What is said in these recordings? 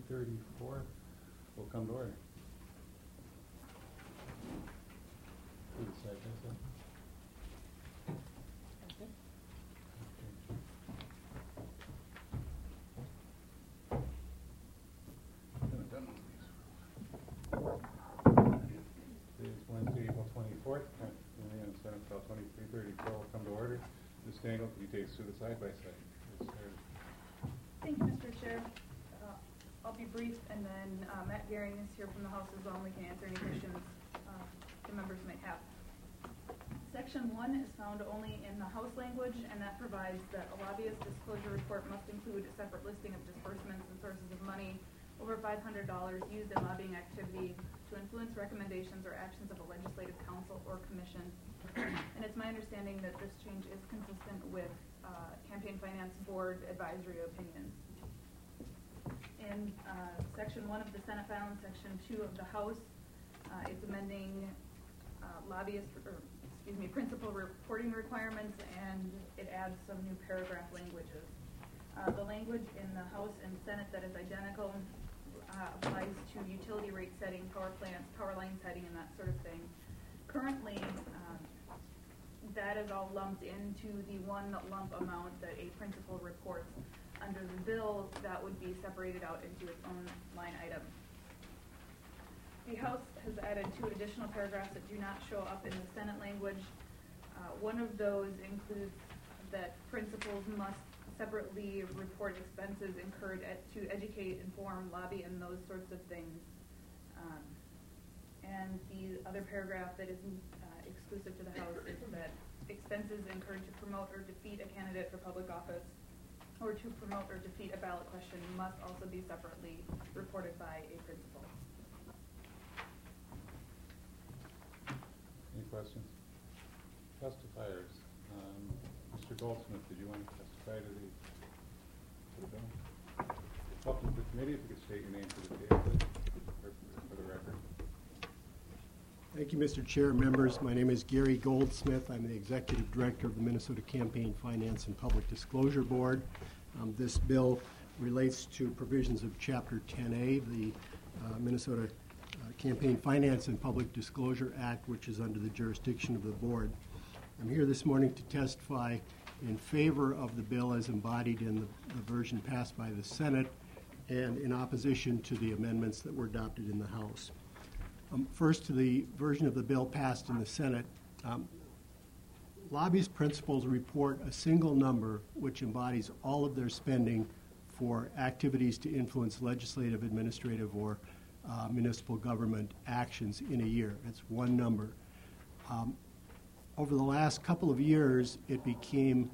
2334 will come to order. Please, side by side. Today's Wednesday, April 24th. And Senate Bill 2334 will come to order. Ms. Dangle, could you take us through the side-by-side? Thank you, Mr. Chair. I'll be brief, and then Matt Gehring is here from the House as well, and we can answer any questions the members may have. Section 1 is found only in the House language, and that provides that a lobbyist disclosure report must include a separate listing of disbursements and sources of money over $500 used in lobbying activity to influence recommendations or actions of a legislative council or commission. And it's my understanding that this change is consistent with Campaign Finance Board advisory opinions. In Section 1 of the Senate file and Section 2 of the House, it's amending principal reporting requirements, and it adds some new paragraph languages. The language in the House and Senate that is identical applies to utility rate setting, power plants, power line setting, and that sort of thing. Currently, that is all lumped into the one lump amount that a principal reports. Under the bill, that would be separated out into its own line item. The House has added 2 additional paragraphs that do not show up in the Senate language. One of those includes that principals must separately report expenses incurred to educate, inform, lobby, and those sorts of things. And the other paragraph that is exclusive to the House is that expenses incurred to promote or defeat a candidate for public office or to promote or defeat a ballot question must also be separately reported by a principal. Any questions? Testifiers. Mr. Goldsmith, did you want to testify to the bill? Welcome to the committee. If you could state your name for the tape for the record. Thank you, Mr. Chair, members. My name is Gary Goldsmith. I'm the Executive Director of the Minnesota Campaign Finance and Public Disclosure Board. This bill relates to provisions of Chapter 10A, the Minnesota Campaign Finance and Public Disclosure Act, which is under the jurisdiction of the board. I'm here this morning to testify in favor of the bill as embodied in the version passed by the Senate and in opposition to the amendments that were adopted in the House. First, to the version of the bill passed in the Senate. Lobbyist principals report a single number which embodies all of their spending for activities to influence legislative, administrative, or municipal government actions in a year. It's one number. Over the last couple of years, it became,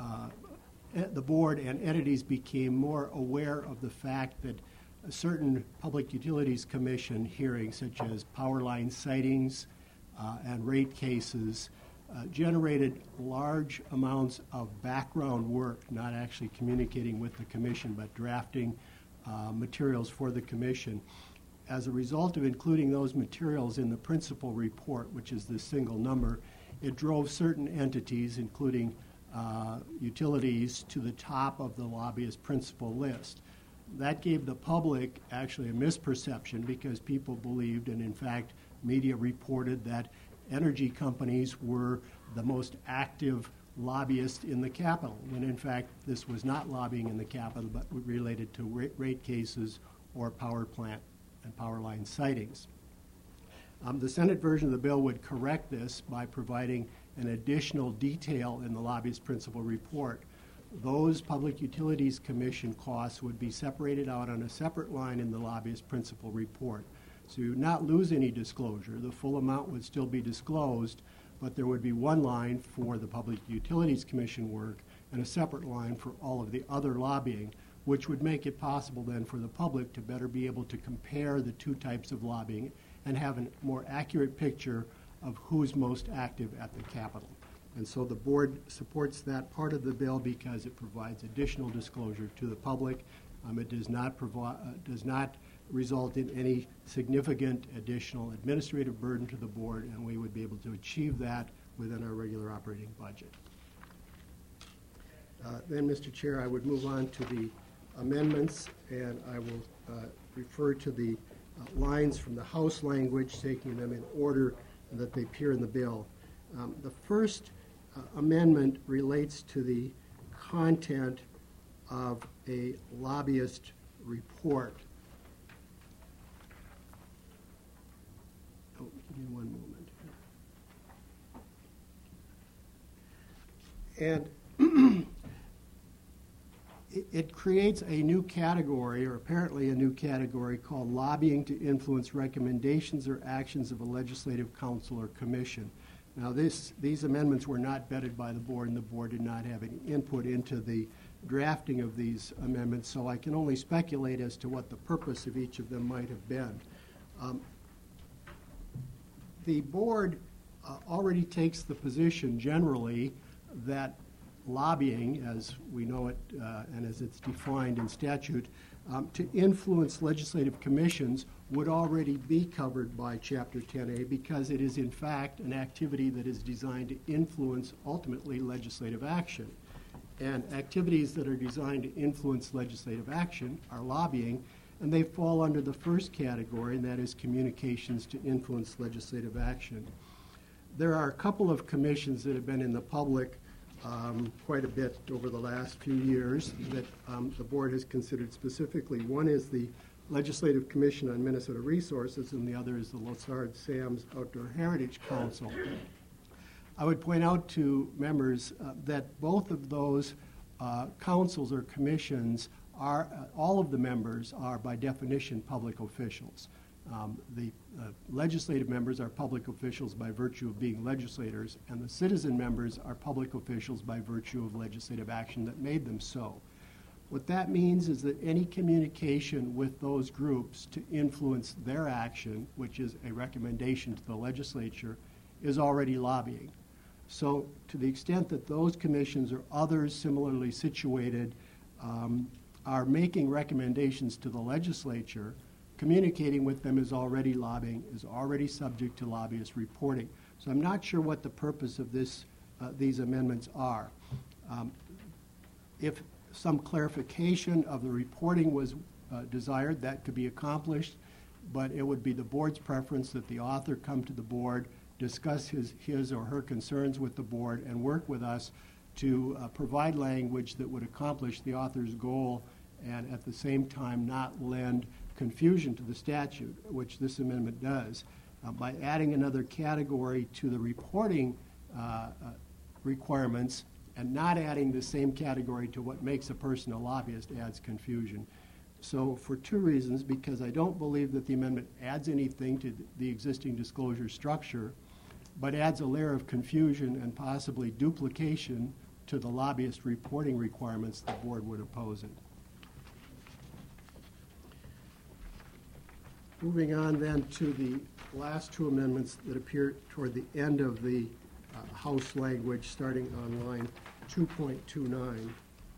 the board and entities became more aware of the fact that a certain Public Utilities Commission hearings, such as power line sightings and rate cases, generated large amounts of background work, not actually communicating with the commission, but drafting materials for the commission. As a result of including those materials in the principal report, which is the single number, it drove certain entities, including utilities, to the top of the lobbyist principal list. That gave the public actually a misperception because people believed, and in fact media reported, that energy companies were the most active lobbyists in the Capitol, when in fact this was not lobbying in the Capitol but related to rate cases or power plant and power line sightings. The Senate version of the bill would correct this by providing an additional detail in the lobbyist principal report. Those Public Utilities Commission costs would be separated out on a separate line in the lobbyist principal report. So you would not lose any disclosure. The full amount would still be disclosed, but there would be one line for the Public Utilities Commission work and a separate line for all of the other lobbying, which would make it possible then for the public to better be able to compare the 2 types of lobbying and have a more accurate picture of who's most active at the Capitol. And so the board supports that part of the bill because it provides additional disclosure to the public. It does not result in any significant additional administrative burden to the board, and we would be able to achieve that within our regular operating budget. Then, Mr. Chair, I would move on to the amendments, and I will refer to the lines from the House language, taking them in order that they appear in the bill. The first amendment relates to the content of a lobbyist report. Oh, give me one moment here. And it creates a new category, or apparently a new category, called lobbying to influence recommendations or actions of a legislative council or commission. Now, these amendments were not vetted by the board, and the board did not have any input into the drafting of these amendments, so I can only speculate as to what the purpose of each of them might have been. The board already takes the position generally that lobbying, as we know it and as it's defined in statute, to influence legislative commissions would already be covered by Chapter 10A because it is in fact an activity that is designed to influence ultimately legislative action. And activities that are designed to influence legislative action are lobbying, and they fall under the first category, and that is communications to influence legislative action. There are a couple of commissions that have been in the public quite a bit over the last few years that the board has considered specifically. One is the Legislative Commission on Minnesota Resources, and the other is the Losard-Sams Outdoor Heritage Council. I would point out to members that both of those councils or commissions are, all of the members are by definition public officials. The legislative members are public officials by virtue of being legislators, and the citizen members are public officials by virtue of legislative action that made them so. What that means is that any communication with those groups to influence their action, which is a recommendation to the legislature, is already lobbying. So to the extent that those commissions or others similarly situated are making recommendations to the legislature, communicating with them is already lobbying, is already subject to lobbyist reporting. So I'm not sure what the purpose of these amendments are. If some clarification of the reporting was desired, that could be accomplished, but it would be the board's preference that the author come to the board, discuss his or her concerns with the board, and work with us to provide language that would accomplish the author's goal and at the same time not lend confusion to the statute, which this amendment does. By adding another category to the reporting requirements and not adding the same category to what makes a person a lobbyist adds confusion. So for two reasons, because I don't believe that the amendment adds anything to the existing disclosure structure, but adds a layer of confusion and possibly duplication to the lobbyist reporting requirements the board would oppose it. Moving on then to the last two amendments that appear toward the end of the House language, starting on line 2.29.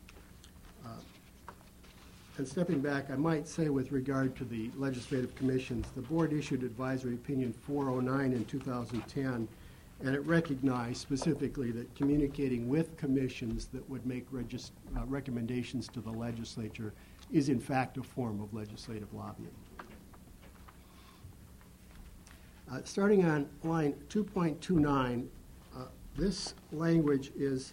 And stepping back, I might say with regard to the legislative commissions, the board issued advisory opinion 409 in 2010, and it recognized specifically that communicating with commissions that would make recommendations to the legislature is in fact a form of legislative lobbying. Starting on line 2.29, this language is,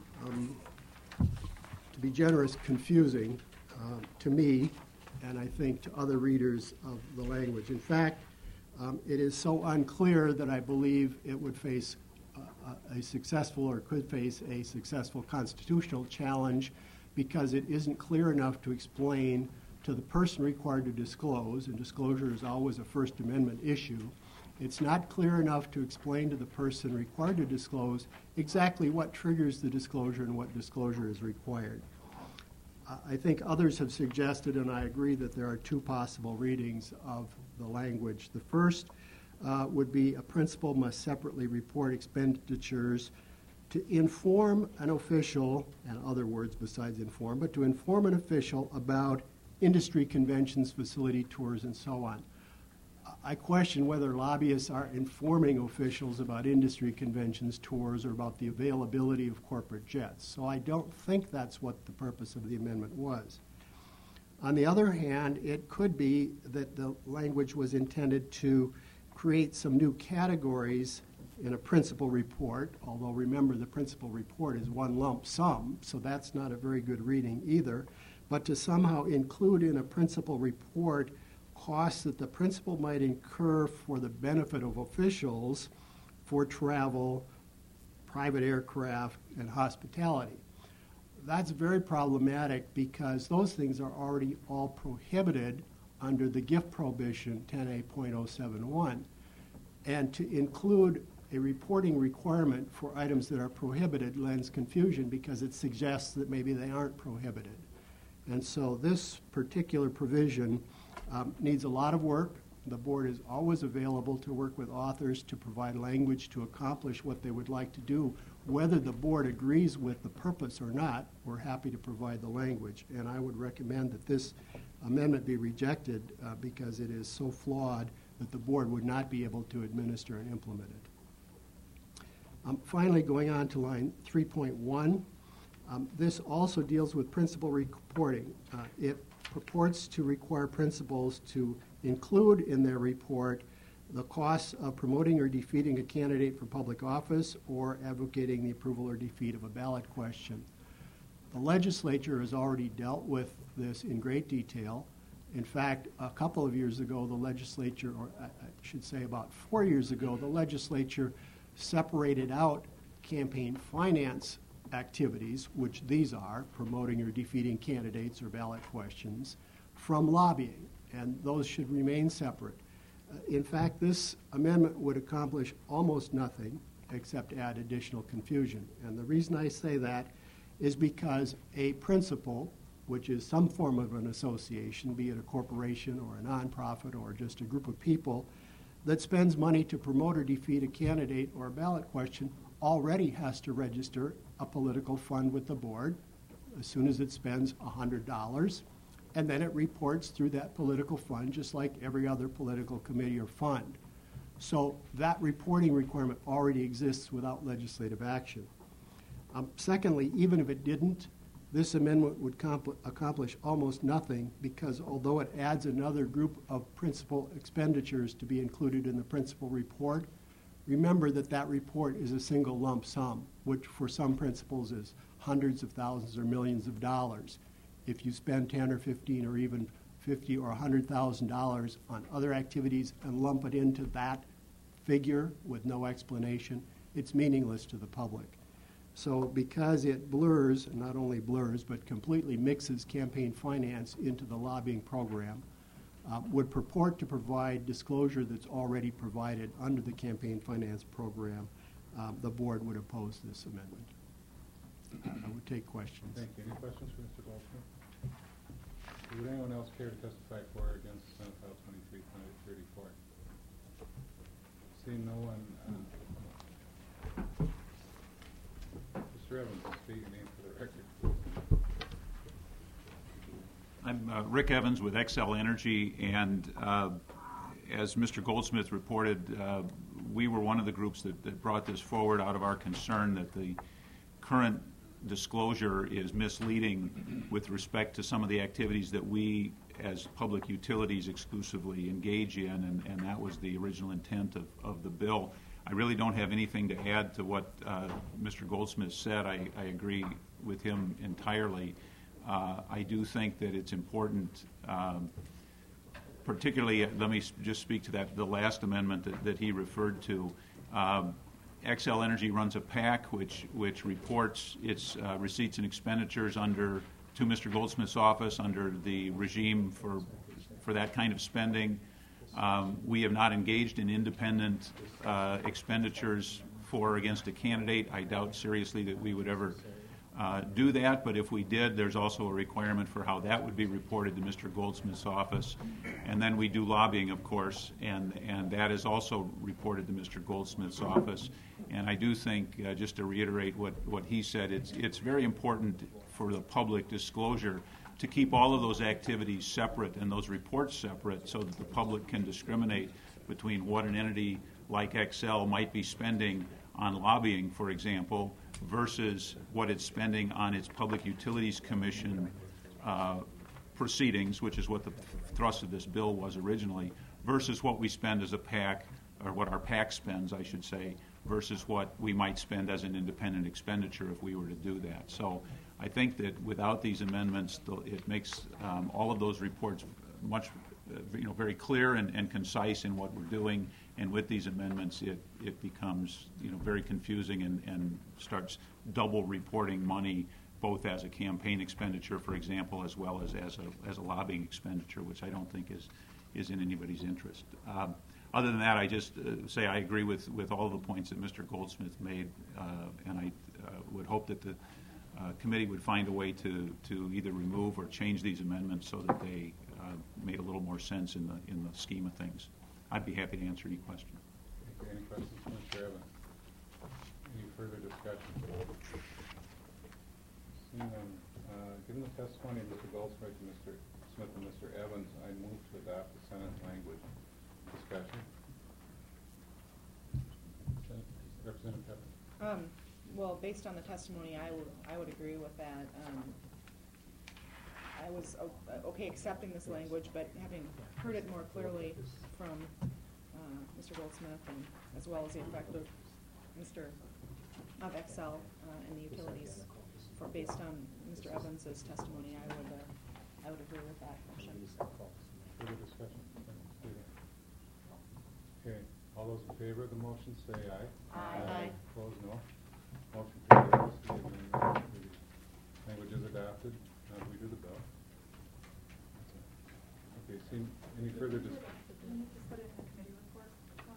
to be generous, confusing to me, and I think to other readers of the language. In fact, it is so unclear that I believe it would face a successful or could face a successful constitutional challenge because it isn't clear enough to explain to the person required to disclose, and disclosure is always a First Amendment issue. It's not clear enough to explain to the person required to disclose exactly what triggers the disclosure and what disclosure is required. I think others have suggested, and I agree, that there are two possible readings of the language. The first would be a principal must separately report expenditures to inform an official, and other words besides inform, but to inform an official about industry conventions, facility tours, and so on. I question whether lobbyists are informing officials about industry conventions, tours, or about the availability of corporate jets. So I don't think that's what the purpose of the amendment was. On the other hand, it could be that the language was intended to create some new categories in a principal report, although remember the principal report is one lump sum, so that's not a very good reading either, but to somehow include in a principal report costs that the principal might incur for the benefit of officials for travel, private aircraft, and hospitality. That's very problematic because those things are already all prohibited under the gift prohibition 10A.071. And to include a reporting requirement for items that are prohibited lends confusion because it suggests that maybe they aren't prohibited. And so this particular provision needs a lot of work. The board is always available to work with authors to provide language to accomplish what they would like to do. Whether the board agrees with the purpose or not, we're happy to provide the language. And I would recommend that this amendment be rejected because it is so flawed that the board would not be able to administer and implement it. Finally, going on to line 3.1, this also deals with principal reporting. It purports to require principals to include in their report the costs of promoting or defeating a candidate for public office or advocating the approval or defeat of a ballot question. The legislature has already dealt with this in great detail. In fact, a couple of years ago, the legislature, or I should say about 4 years ago, the legislature separated out campaign finance activities, which these are, promoting or defeating candidates or ballot questions, from lobbying, and those should remain separate. In fact, this amendment would accomplish almost nothing except add additional confusion. And the reason I say that is because a principal, which is some form of an association, be it a corporation or a nonprofit or just a group of people, that spends money to promote or defeat a candidate or a ballot question already has to register a political fund with the board as soon as it spends $100, and then it reports through that political fund just like every other political committee or fund. So that reporting requirement already exists without legislative action. Secondly, even if it didn't, this amendment would accomplish almost nothing because although it adds another group of principal expenditures to be included in the principal report, remember that that report is a single lump sum, which for some principals is hundreds of thousands or millions of dollars. If you spend 10 or 15 or even $50,000 or $100,000 on other activities and lump it into that figure with no explanation, it's meaningless to the public. So because it blurs, not only blurs, but completely mixes campaign finance into the lobbying program, would purport to provide disclosure that's already provided under the campaign finance program, the board would oppose this amendment. I would take questions. Thank you. Any questions for Mr. Goldsmith? Would anyone else care to testify for or against Senate File 23-34? Seeing no one, Mr. Evans, state your name for the record, please. I'm Rick Evans with Xcel Energy, and as Mr. Goldsmith reported, we were one of the groups that brought this forward out of our concern that the current disclosure is misleading with respect to some of the activities that we as public utilities exclusively engage in, and that was the original intent of the bill. I really don't have anything to add to what Mr. Goldsmith said. I agree with him entirely. I do think that it's important, particularly, let me just speak to the last amendment that he referred to. Xcel Energy runs a PAC which reports its receipts and expenditures to Mr. Goldsmith's office under the regime for that kind of spending. We have not engaged in independent expenditures for or against a candidate. I doubt seriously that we would ever do that, but if we did, there's also a requirement for how that would be reported to Mr. Goldsmith's office. And then we do lobbying, of course, and that is also reported to Mr. Goldsmith's office. And I do think, just to reiterate what he said, it's very important for the public disclosure to keep all of those activities separate and those reports separate so that the public can discriminate between what an entity like Xcel might be spending on lobbying, for example, versus what it's spending on its Public Utilities Commission proceedings, which is what the thrust of this bill was originally, versus what we spend as a PAC, or what our PAC spends, I should say, versus what we might spend as an independent expenditure if we were to do that. So I think that without these amendments, it makes all of those reports much, very clear and concise in what we're doing. And with these amendments, it becomes, very confusing and starts double reporting money, both as a campaign expenditure, for example, as well as a lobbying expenditure, which I don't think is in anybody's interest. Other than that, I just say I agree with all of the points that Mr. Goldsmith made, and I would hope that the committee would find a way to either remove or change these amendments so that they made a little more sense in the scheme of things. I'd be happy to answer any question. Okay, any questions from Mr. Evans? Any further discussion? Seeing none, given the testimony of Mr. Goldsmith and Mr. Smith and Mr. Evans, I move to adopt the Senate language. Discussion? Representative Pepper. Well, based on the testimony, I would agree with that. I was okay accepting this language, but having heard it more clearly from Mr. Goldsmith, and as well as the effect of Excel and the utilities, based on Mr. Evans's testimony, I would agree with that motion. Further discussion? Okay, all those in favor of the motion say aye. Aye. Opposed, no. Motion carries. The language is adopted. Now do we do the bill? Okay, see, any further discussion? Didn't you just put it in the committee report?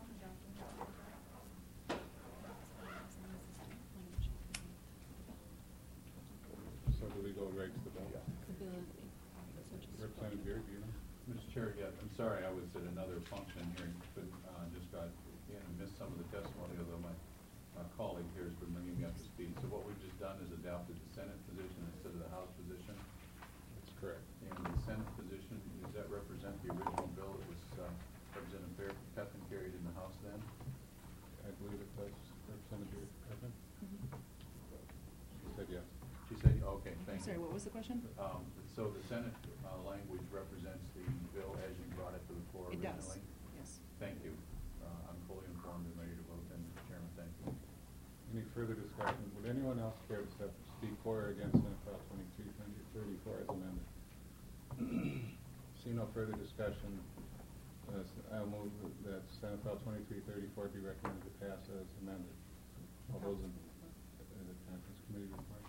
So do we go right to the bill? Representative Beard, do you know? Mr. Chair, yeah, I'm sorry, I was at another function here, but just got in and missed some of the testimony, although my colleague here has been bringing me up to speed. So what we've just done is adopted the Senate position instead of the House position. That's correct. And the Senate position, does that represent the original bill that was Representative Pepin carried in the House then? I believe it does. Representative Pepin? She said yes. She said, okay, thank you. Sorry, what was the question? So the Senate language represents the bill as you brought it to the floor It originally? does, yes. Thank you. I'm fully informed and ready to vote then, Mr. Chairman. Thank you. Any further discussion? Would anyone else care to speak for or against Senate File 2334 as amended? See no further discussion. I'll move that Senate File 2334 be recommended to pass as amended. All those in the conference committee report?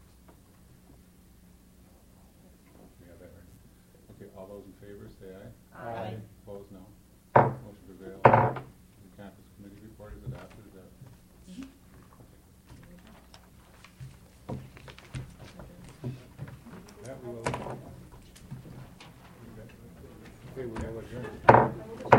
We have that right. Okay, all those in favor say aye. Aye. Opposed, no. Motion prevails. The conference committee report is adopted. Is that that we will. Okay, we will adjourn.